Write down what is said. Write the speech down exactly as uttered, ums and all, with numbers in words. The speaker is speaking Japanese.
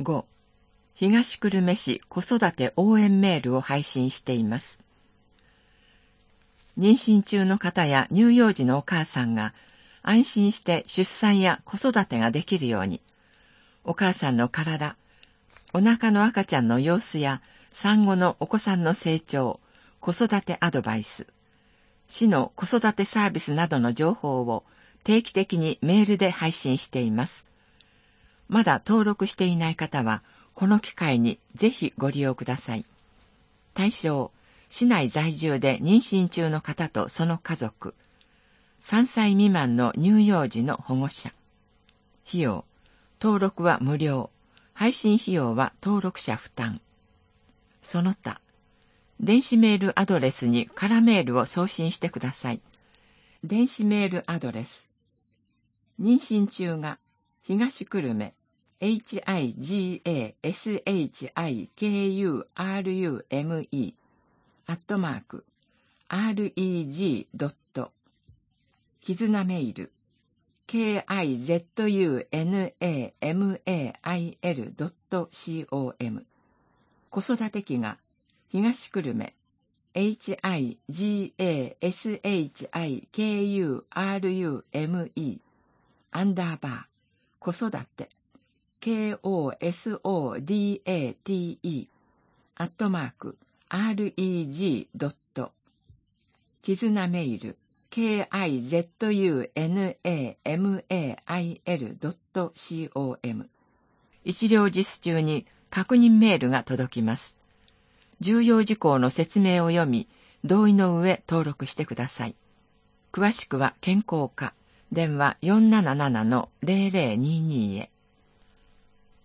ご、東久留米市子育て応援メールを配信しています。妊娠中の方や乳幼児のお母さんが安心して出産や子育てができるように、お母さんの体、お腹の赤ちゃんの様子や産後のお子さんの成長、子育てアドバイス、市の子育てサービスなどの情報を定期的にメールで配信しています。まだ登録していない方は、この機会にぜひご利用ください。対象、市内在住で妊娠中の方とその家族、さんさい未満の乳幼児の保護者。費用、登録は無料、配信費用は登録者負担。その他、電子メールアドレスに空メールを送信してください。電子メールアドレス、妊娠中が東久留米 ヒガシクルメ アットマーク アールイージー ドット きずなメイル キズナメイル ドット コム 子育て期が東久留米 ヒガシクルメ アンダーバー子育て コソダテ アットマーク アールイージー ドット きずなメイル キズナメイル ドット コム 一両日中に確認メールが届きます。重要事項の説明を読み、同意の上登録してください。詳しくは健康課、電話 よんなななのゼロゼロにに へ。